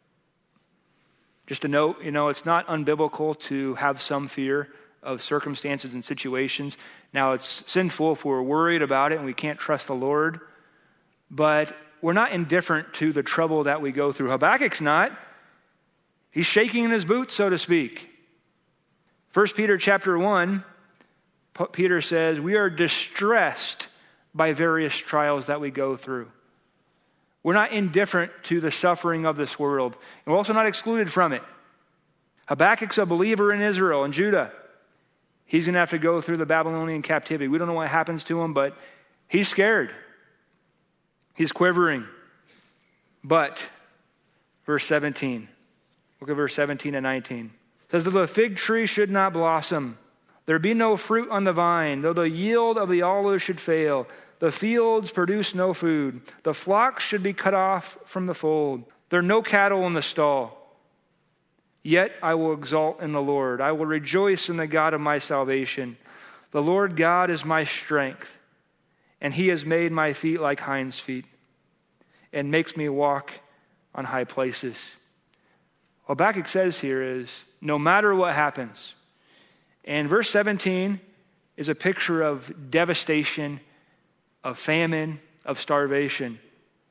Speaker 1: Just a note, you know, it's not unbiblical to have some fear of circumstances and situations. Now, it's sinful if we're worried about it and we can't trust the Lord, but we're not indifferent to the trouble that we go through. Habakkuk's not. He's shaking in his boots, so to speak. First Peter chapter one, Peter says, we are distressed by various trials that we go through. We're not indifferent to the suffering of this world. And we're also not excluded from it. Habakkuk's a believer in Israel and Judah. He's going to have to go through the Babylonian captivity. We don't know what happens to him, but he's scared. He's quivering. But, verse seventeen. Look at verse seventeen and nineteen. It says, though the fig tree should not blossom, there be no fruit on the vine, though the yield of the olive should fail, the fields produce no food, the flocks should be cut off from the fold, there are no cattle in the stall. Yet I will exult in the Lord. I will rejoice in the God of my salvation. The Lord God is my strength, and he has made my feet like hinds' feet, and makes me walk on high places. What Habakkuk says here is, no matter what happens, and verse seventeen is a picture of devastation, of famine, of starvation.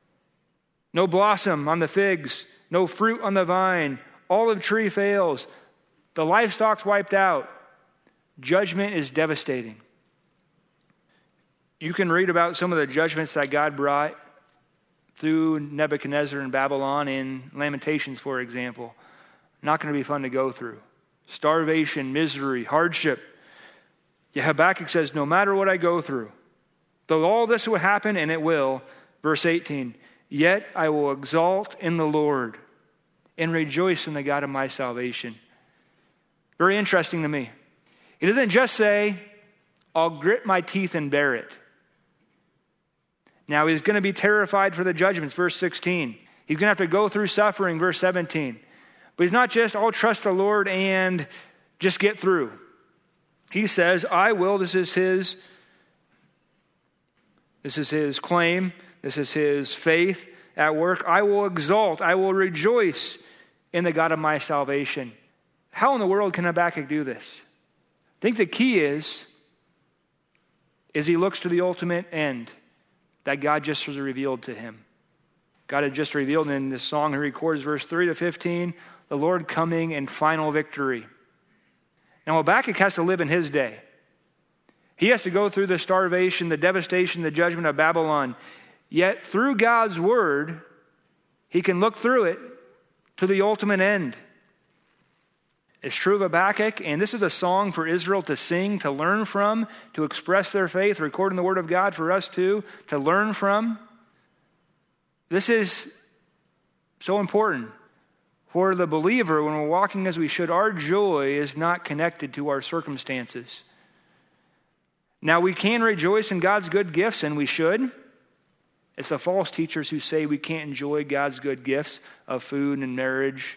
Speaker 1: No blossom on the figs, no fruit on the vine, olive tree fails, the livestock's wiped out. Judgment is devastating. You can read about some of the judgments that God brought through Nebuchadnezzar and Babylon in Lamentations, for example. Not going to be fun to go through. Starvation, misery, hardship. Yet Habakkuk says, no matter what I go through, though all this will happen, and it will, verse eighteen, yet I will exalt in the Lord and rejoice in the God of my salvation. Very interesting to me. He doesn't just say, I'll grit my teeth and bear it. Now he's going to be terrified for the judgments, verse sixteen. He's going to have to go through suffering, verse seventeen. But he's not just, I'll trust the Lord and just get through. He says, I will, this is his, this is his claim, this is his faith at work. I will exalt, I will rejoice in the God of my salvation. How in the world can Habakkuk do this? I think the key is, is he looks to the ultimate end that God just was revealed to him. God had just revealed in this song he records, verse three to fifteen, the Lord coming in final victory. Now Habakkuk has to live in his day. He has to go through the starvation, the devastation, the judgment of Babylon. Yet through God's word, he can look through it to the ultimate end. It's true of Habakkuk, and this is a song for Israel to sing, to learn from, to express their faith, recording the word of God for us too, to learn from. This is so important. For the believer, when we're walking as we should, our joy is not connected to our circumstances. Now, we can rejoice in God's good gifts, and we should. It's the false teachers who say we can't enjoy God's good gifts of food and marriage,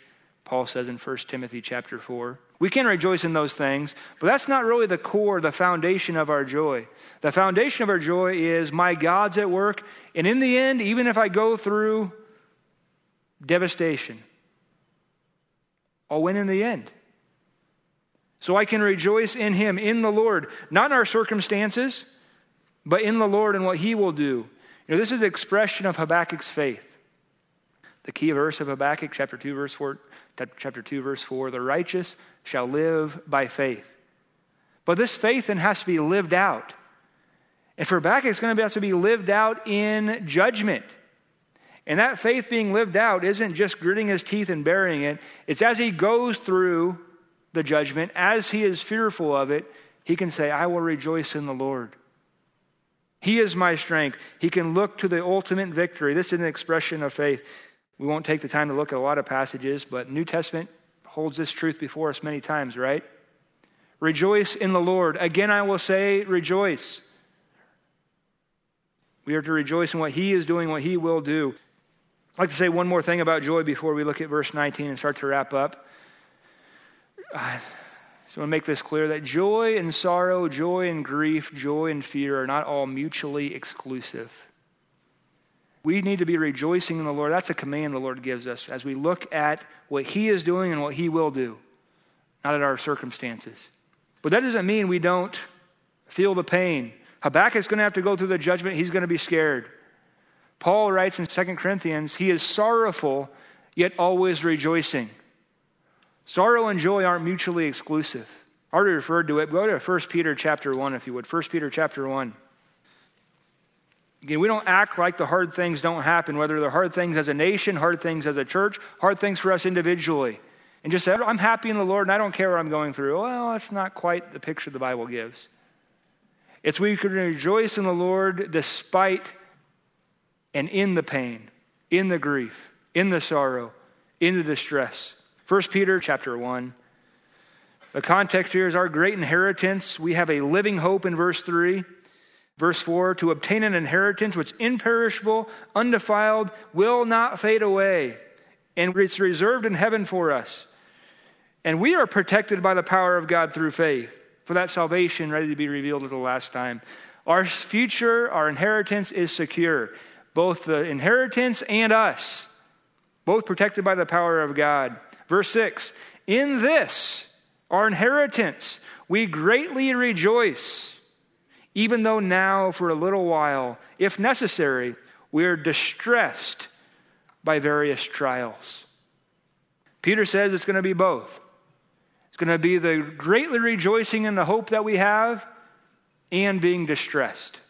Speaker 1: Paul says in First Timothy chapter four. We can rejoice in those things, but that's not really the core, the foundation of our joy. The foundation of our joy is my God's at work, and in the end, even if I go through devastation, I'll win in the end. So I can rejoice in him, in the Lord, not in our circumstances, but in the Lord and what he will do. You know, this is the expression of Habakkuk's faith. The key verse of Habakkuk, chapter two, verse four, chapter two, verse four, the righteous shall live by faith. But this faith then has to be lived out. And for Habakkuk, it's going to have to be lived out in judgment. And that faith being lived out isn't just gritting his teeth and bearing it. It's as he goes through the judgment, as he is fearful of it, he can say, I will rejoice in the Lord. He is my strength. He can look to the ultimate victory. This is an expression of faith. We won't take the time to look at a lot of passages, but New Testament holds this truth before us many times, right? Rejoice in the Lord. Again, I will say, rejoice. We are to rejoice in what he is doing, what he will do. I'd like to say one more thing about joy before we look at verse nineteen and start to wrap up. I just want to make this clear that joy and sorrow, joy and grief, joy and fear are not all mutually exclusive. We need to be rejoicing in the Lord. That's a command the Lord gives us as we look at what he is doing and what he will do, not at our circumstances. But that doesn't mean we don't feel the pain. Habakkuk's going to have to go through the judgment. He's going to be scared. Paul writes in Second Corinthians, he is sorrowful, yet always rejoicing. Sorrow and joy aren't mutually exclusive. I already referred to it. Go to First Peter chapter one, if you would. First Peter chapter one. Again, we don't act like the hard things don't happen, whether they're hard things as a nation, hard things as a church, hard things for us individually. And just say, I'm happy in the Lord and I don't care what I'm going through. Well, that's not quite the picture the Bible gives. It's we can rejoice in the Lord despite and in the pain, in the grief, in the sorrow, in the distress. First Peter chapter one. The context here is our great inheritance. We have a living hope in verse three. Verse four, to obtain an inheritance which imperishable, undefiled, will not fade away, and it's reserved in heaven for us. And we are protected by the power of God through faith, for that salvation ready to be revealed at the last time. Our future, our inheritance is secure. Both the inheritance and us, both protected by the power of God. Verse six, in this, our inheritance, we greatly rejoice, even though now for a little while, if necessary, we are distressed by various trials. Peter says it's going to be both. It's going to be the greatly rejoicing in the hope that we have and being distressed.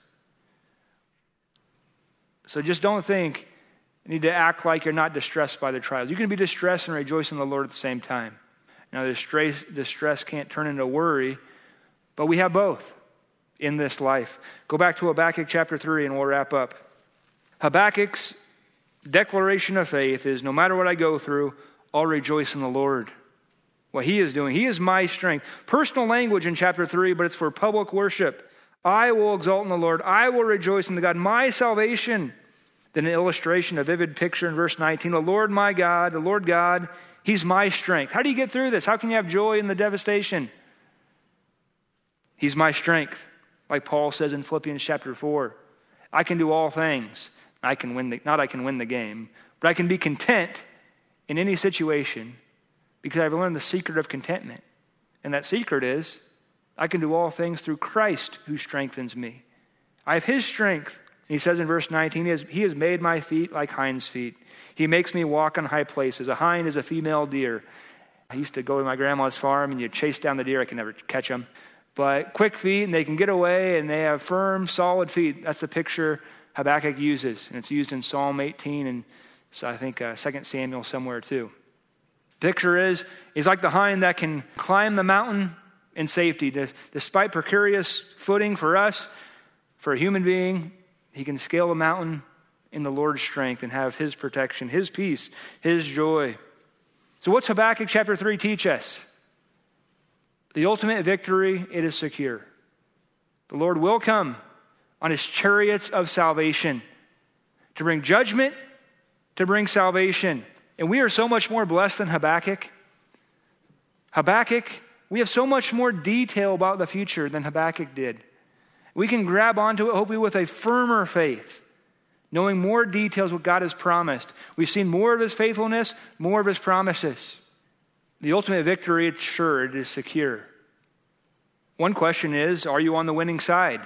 Speaker 1: So just don't think you need to act like you're not distressed by the trials. You can be distressed and rejoice in the Lord at the same time. Now, distress, distress can't turn into worry, but we have both in this life. Go back to Habakkuk chapter three and we'll wrap up. Habakkuk's declaration of faith is, no matter what I go through, I'll rejoice in the Lord. What he is doing. He is my strength. Personal language in chapter three, but it's for public worship. I will exalt in the Lord. I will rejoice in the God, my salvation. Then an illustration, a vivid picture in verse nineteen. The Lord my God, the Lord God, he's my strength. How do you get through this? How can you have joy in the devastation? He's my strength. Like Paul says in Philippians chapter four, I can do all things. I can win the, not I can win the game, but I can be content in any situation because I've learned the secret of contentment. And that secret is I can do all things through Christ who strengthens me. I have his strength. And he says in verse nineteen, he has, he has made my feet like hinds' feet. He makes me walk on high places. A hind is a female deer. I used to go to my grandma's farm and you chase down the deer. I can never catch them. But quick feet, and they can get away, and they have firm, solid feet. That's the picture Habakkuk uses, and it's used in Psalm eighteen, and so I think uh, Second Samuel somewhere too. Picture is, he's like the hind that can climb the mountain in safety. Despite precarious footing for us, for a human being, he can scale the mountain in the Lord's strength and have his protection, his peace, his joy. So what's Habakkuk chapter three teach us? The ultimate victory, it is secure. The Lord will come on his chariots of salvation to bring judgment, to bring salvation. And we are so much more blessed than Habakkuk. Habakkuk, we have so much more detail about the future than Habakkuk did. We can grab onto it, hopefully with a firmer faith, knowing more details what God has promised. We've seen more of his faithfulness, more of his promises. The ultimate victory, it's sure, it is secure. One question is, are you on the winning side?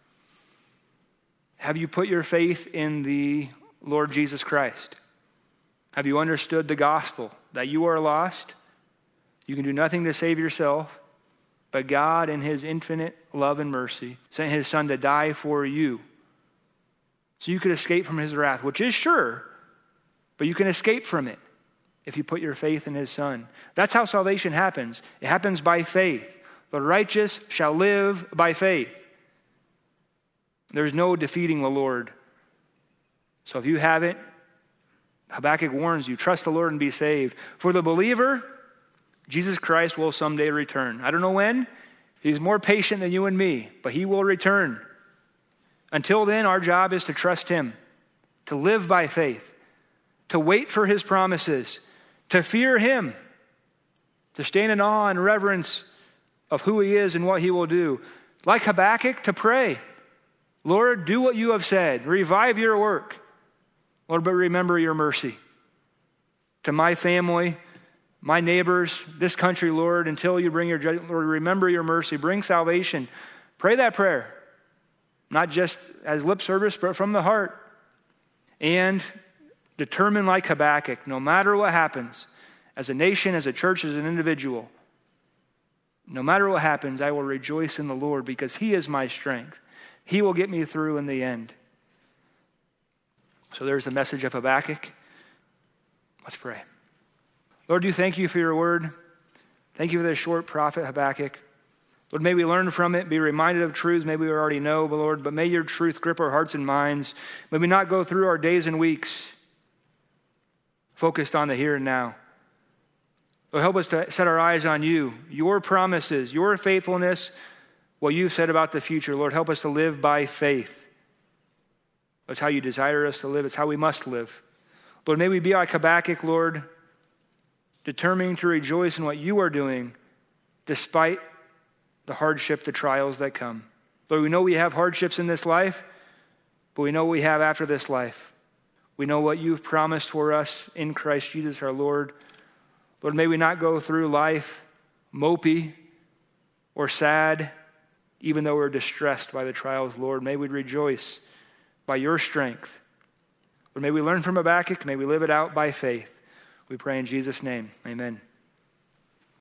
Speaker 1: Have you put your faith in the Lord Jesus Christ? Have you understood the gospel, that you are lost? You can do nothing to save yourself, but God in his infinite love and mercy sent his son to die for you so you could escape from his wrath, which is sure, but you can escape from it if you put your faith in his son. That's how salvation happens. It happens by faith. The righteous shall live by faith. There's no defeating the Lord. So if you haven't, Habakkuk warns you, trust the Lord and be saved. For the believer, Jesus Christ will someday return. I don't know when. He's more patient than you and me, but he will return. Until then, our job is to trust him, to live by faith, to wait for his promises, to fear him, to stand in awe and reverence of who he is and what he will do. Like Habakkuk, to pray. Lord, do what you have said. Revive your work. Lord, but remember your mercy. To my family, my neighbors, this country, Lord, until you bring your judgment, Lord, remember your mercy. Bring salvation. Pray that prayer. Not just as lip service, but from the heart. And determine like Habakkuk, no matter what happens, as a nation, as a church, as an individual, no matter what happens, I will rejoice in the Lord because he is my strength. He will get me through in the end. So there's the message of Habakkuk. Let's pray. Lord, do thank you for your word. Thank you for this short prophet, Habakkuk. Lord, may we learn from it, be reminded of truths maybe we already know, but Lord, but may your truth grip our hearts and minds. May we not go through our days and weeks focused on the here and now. Lord, help us to set our eyes on you, your promises, your faithfulness, what you've said about the future. Lord, help us to live by faith. That's how you desire us to live. It's how we must live. Lord, may we be like Habakkuk, Lord, determining to rejoice in what you are doing despite the hardship, the trials that come. Lord, we know we have hardships in this life, but we know what we have after this life. We know what you've promised for us in Christ Jesus our Lord. Lord, may we not go through life mopey or sad, even though we're distressed by the trials, Lord. May we rejoice by your strength. Lord, may we learn from Habakkuk. May we live it out by faith. We pray in Jesus' name. Amen.